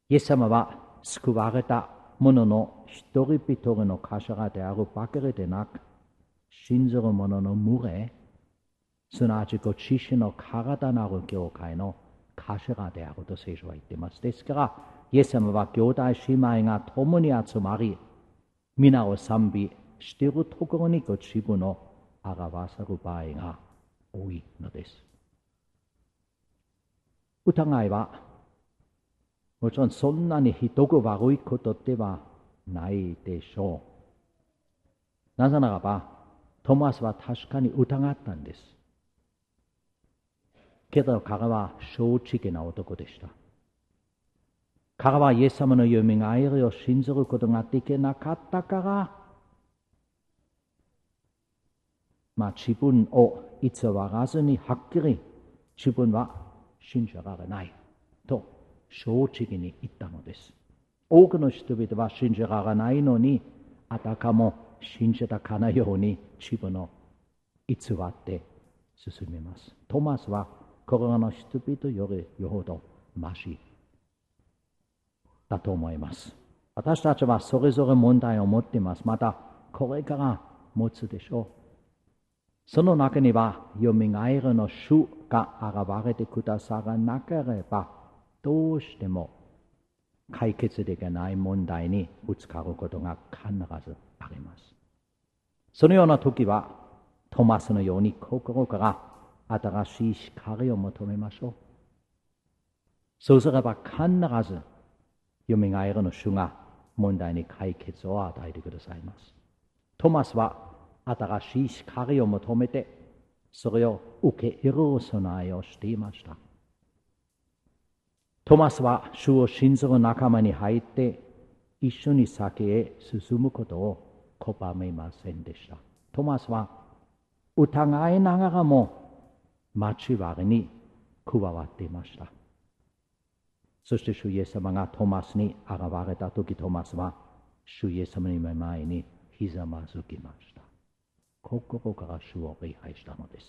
イエス様は救われた者の一人一人の頭であるばかりでなく、信ずる者の群れ、すなわちご自身の体なる教会の頭であると聖書は言っています。ですから、イエス様は兄弟姉妹が共に集まり、皆を賛美しているところにご自分を表せる場合が多いのです。疑いは、もちろんそんなにひどく悪いことではないでしょう。なぜならば、トマスは確かに疑ったんです。けど彼は正直な男でした。彼はイエス様のよみがえりを信じることができなかったから、自分を偽らずにはっきり自分は信じられないと正直に言ったのです。多くの人々は信じられないのに、あたかも信じたかのように自分を偽って進みます。トマスはこれらの人々よりよほどましだと思います。私たちはそれぞれ問題を持っています。またこれから持つでしょう。その中には、よみがえりの主が現れてくださらなければ、どうしても解決できない問題にぶつかることが必ずあります。そのような時は、トマスのように心から新しい光を求めましょう。そうすれば必ず、よみがえりの主が問題に解決を与えてくださいます。トマスは、新しい光を求めて、それを受け入れる備えをしていました。トマスは主を信ずる仲間に入って、一緒に先へ進むことを拒めませんでした。トマスは疑いながらも交わりに加わっていました。そして主イエス様がトマスに現れたとき、トマスは主イエス様の前にひざまずきました。心から主を礼拝したのです。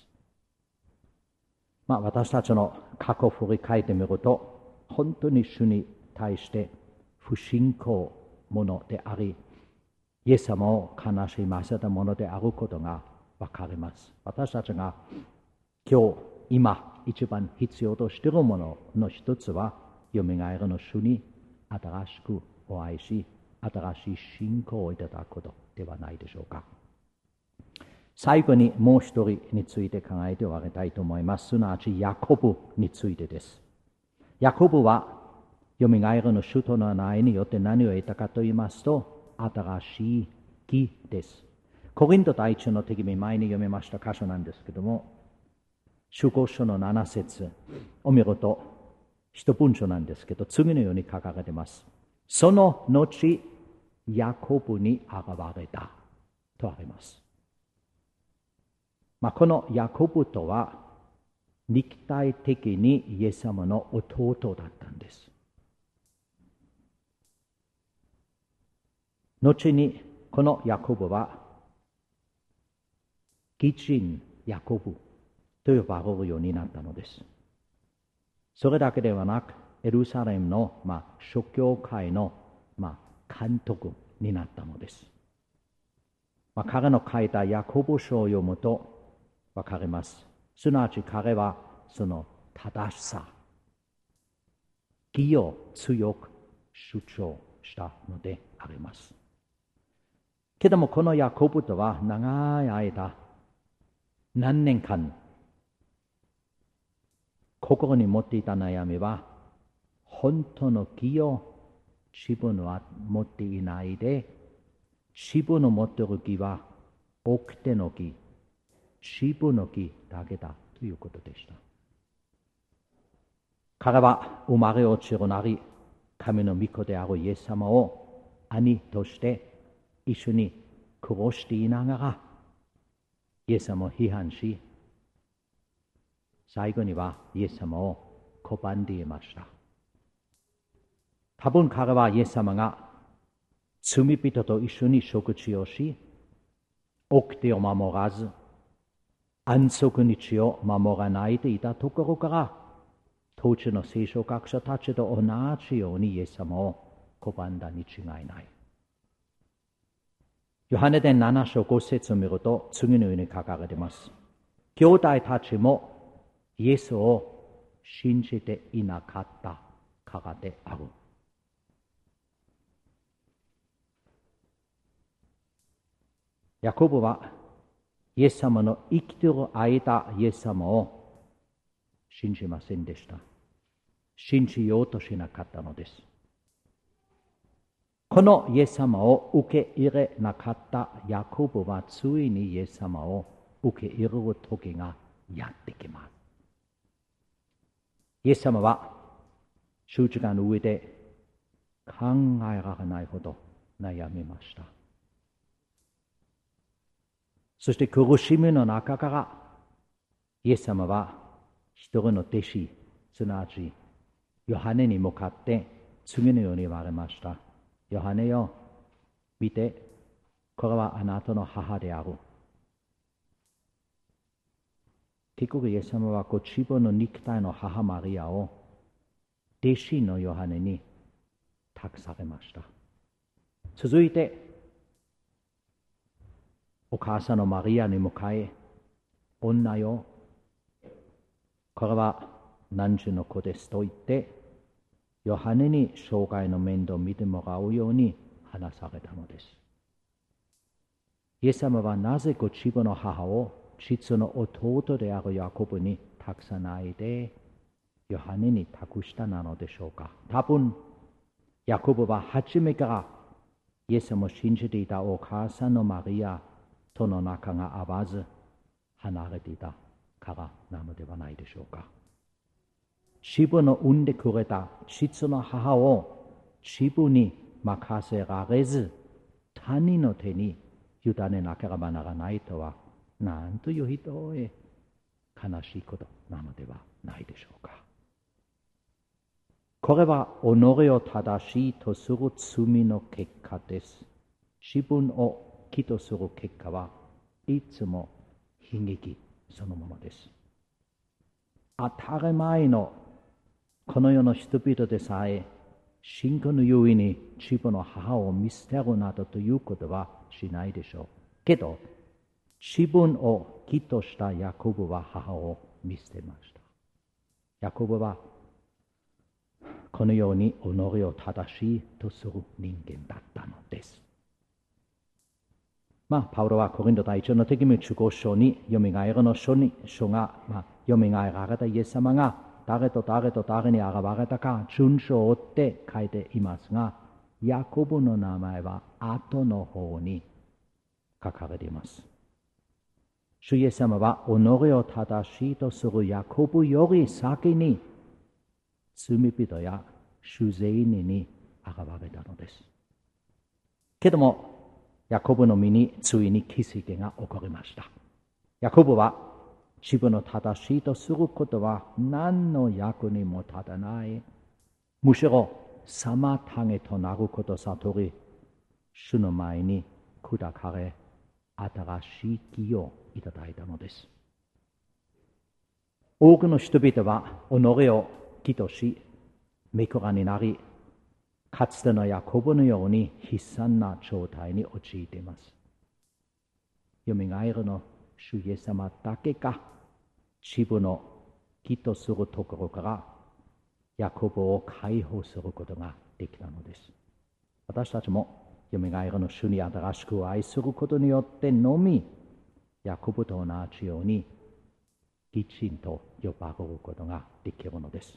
私たちの過去を振り返ってみると、本当に主に対して不信仰者であり、イエス様を悲しませたものであることがわかります。私たちが今一番必要としているものの一つは、よみがえりの主に新しくお会いし、新しい信仰をいただくことではないでしょうか。最後にもう一人について考えて終わりたいと思います。すなわちヤコブについてです。ヤコブはよみがえりの主との愛によって何を得たかと言いますと、新しい義です。コリント第一の手紙、前に読みました箇所なんですけども、主語書の7節を見ると一文章なんですけど、次のように書かれています。その後ヤコブに現れたとあります。このヤコブとは肉体的にイエス様の弟だったんです。後にこのヤコブは義人ヤコブと呼ばれるようになったのです。それだけではなく、エルサレムの諸教会の監督になったのです。彼の書いたヤコブ書を読むとわかります。すなわち彼はその正しさ、義を強く主張したのであります。けどもこのヤコブとは長い間、何年間、心に持っていた悩みは、本当の義を自分は持っていないで、自分の持っている義は掟の義、自分の義だけだということでした。彼は生まれ落ちるなり、神の御子であるイエス様を兄として一緒に殺していながら、イエス様を批判し、最後にはイエス様を拒んでいました。多分彼はイエス様が罪人と一緒に食事をし、掟を守らず、安息日を守らないでいたところから、 当時の聖書学者たちと同じようにイエス様を拒んだに違いない。ヨハネ伝7章5節を見ると次のように書かれています。兄弟たちもイエスを信じていなかったからである。ヤコブはイエス様の生きている間、イエス様を信じませんでした。信じようとしなかったのです。このイエス様を受け入れなかったヤコブはついにイエス様を受け入れる時がやってきます。イエス様は十字架の上で考えられないほど悩みました。そして苦しみの中からイエス様は一人の弟子、すなわちヨハネに向かって次のように言われました。ヨハネよ、見て、これはあなたの母である。結局イエス様はご自分の肉体の母マリアを弟子のヨハネに託されました。続いてお母さんのマリアに向かい、女よ、これは汝の子ですと言って、ヨハネに生涯の面倒を見てもらうように話されたのです。イエス様はなぜご自分の母を実の弟であるヤコブに託さないで、ヨハネに託したなのでしょうか。多分、ヤコブは初めからイエス様を信じていたお母さんのマリアとの仲が合わず離れていたからなのではないでしょうか。自分の産んでくれた実の母を自分に任せられず他人の手に委ねなければならないとは、なんというひどい悲しいことなのではないでしょうか。これは己を正しいとする罪の結果です。自分を義とする結果はいつも悲劇そのものです。当たり前のこの世の人々でさえ信仰のゆえに自分の母を見捨てるなどということはしないでしょう。けど自分を義としたヤコブは母を見捨てました。ヤコブはこのように己を正しいとする人間だったのです。パウロはコリント第一の手紙15章によみがえるの書が、よみがえられたイエス様が誰と誰と誰に現れたか順序を追って書いていますが、ヤコブの名前は後の方に書かれています。主イエス様は己を正しいとするヤコブより先に罪人や主税人に現れたのです。けどもヤコブの身についに奇跡が起こりました。ヤコブは自分の正しいとすることは何の役にも立たない。むしろ妨げとなること悟り、主の前に砕かれ、新しい義をいただいたのです。多くの人々は己を義とし、御子になり、かつてのヤコブのように悲惨な状態に陥っています。よみがえるの主イエス様だけが自分の義とするところからヤコブを解放することができたのです。私たちもよみがえるの主に新しく愛することによってのみ、ヤコブと同じように義人と呼ばれることができるのです。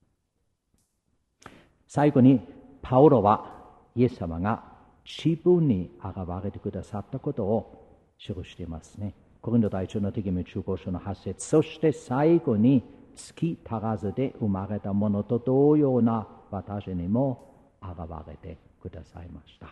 最後にパウロはイエス様が自分に現れてくださったことを記していますね。コリント第一の手紙15章の8節、そして最後に月足らずで生まれたものと同様な私にも現れてくださいました。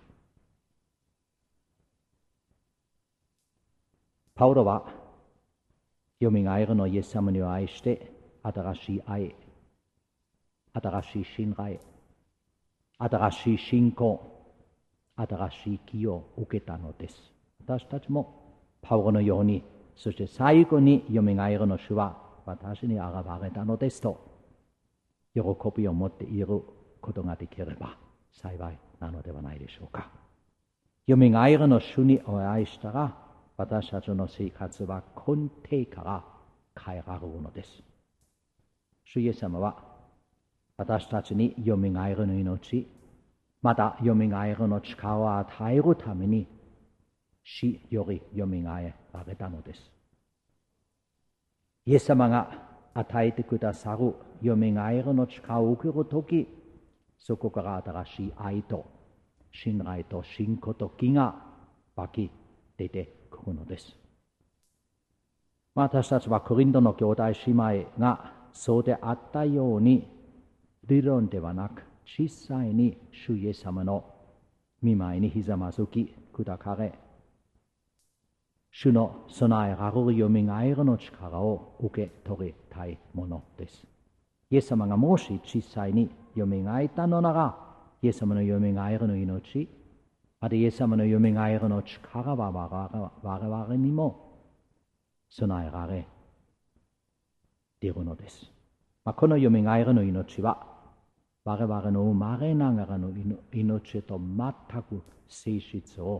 パウロはよみがえるのイエス様に愛して新しい愛、新しい信頼、新しい信仰、新しい義を受けたのです。私たちもパウロのように、そして最後によみがえるの主は私に現れたのですと喜びを持っていることができれば幸いなのではないでしょうか。よみがえりの主にお会いしたら、私たちの生活は根底から変えられるのです。主イエス様は私たちによみがえりの命、またよみがえりの力を与えるために死よりよみがえられたのです。イエス様が与えてくださるよみがえりの力を受けるとき、そこから新しい愛と信頼と信仰と義が湧き出てくるのです。私たちはコリントの兄弟姉妹がそうであったように、理論ではなく実際に主イエス様の御前にひざまずき砕かれ、主の備えられるよみがえりの力を受け取りたいものです。イエス様がもし実際によみがえったのなら、イエス様のよみがえりの命、またイエス様のよみがえりの力は我々にも備えられているのです。このよみがえりの命は、我々の生まれながらの命と全く性質を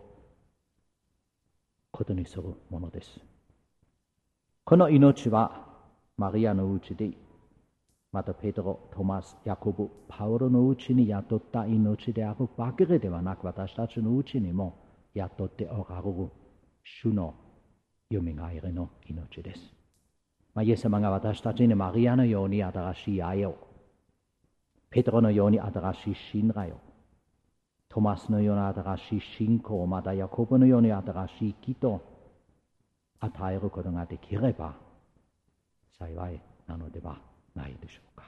ことにするものです。この命はマリアのうちで、またペテロ、トマス、ヤコブ、パウロのうちに宿った命であるばかりではなく、私たちのうちにも宿っておられる主のよみがえりの命です。イエス様が私たちにマリアのように新しい愛を、ペテロのように新しい信頼を、トマスのような新しい信仰、またヤコブのように新しい義と与えることができれば幸いなのではないでしょうか。